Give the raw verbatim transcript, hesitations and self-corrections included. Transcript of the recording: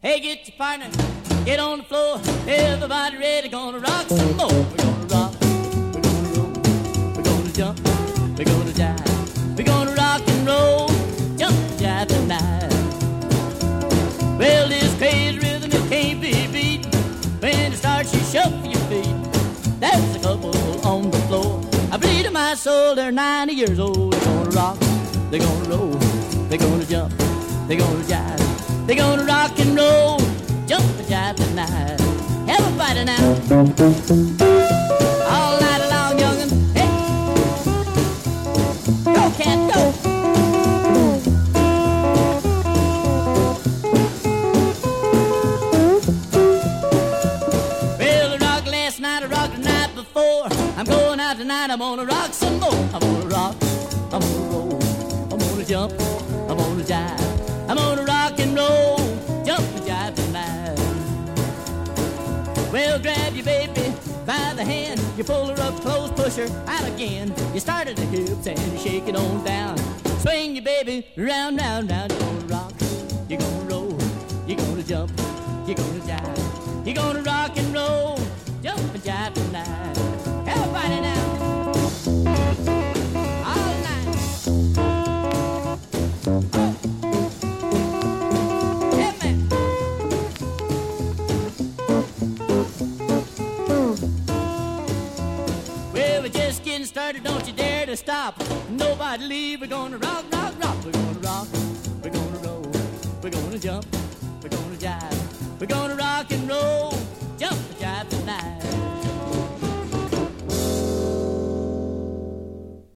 Hey, get your partner, get on the floor. Everybody ready, gonna rock some more. We're gonna rock, we're gonna roll, we're gonna jump, we're gonna jive. We're gonna rock and roll, jump and jive tonight. Well, this crazy rhythm, it can't be beat. When it starts, you shuffle your feet. There's a couple on the floor. I bleed in my soul, they're ninety years old. They're gonna rock, they're gonna roll, they're gonna jump, they're gonna jive. They're gonna rock and roll, jump and jive tonight. Everybody now, all night long, young'un. Hey, go cat, go. Well, I rocked last night, I rocked the night before. I'm going out tonight, I'm gonna rock some more. I'm gonna rock, I'm gonna roll, I'm gonna jump, I'm gonna jive. I'm gonna rock and roll, jump and jive tonight. Well, grab your baby by the hand. You pull her up close, push her out again. You start at the hips and you shake it on down. Swing your baby round, round, round. You're gonna rock, you're gonna roll, you're gonna jump, you're gonna jive. You're gonna rock and roll, jump and jive tonight. Everybody now. All night. Oh. Started, don't you dare to stop. Nobody leave. We're gonna rock, rock, rock. We're gonna rock. We're gonna roll. We're gonna jump. We're gonna jive. We're gonna rock and roll. Jump and jive tonight.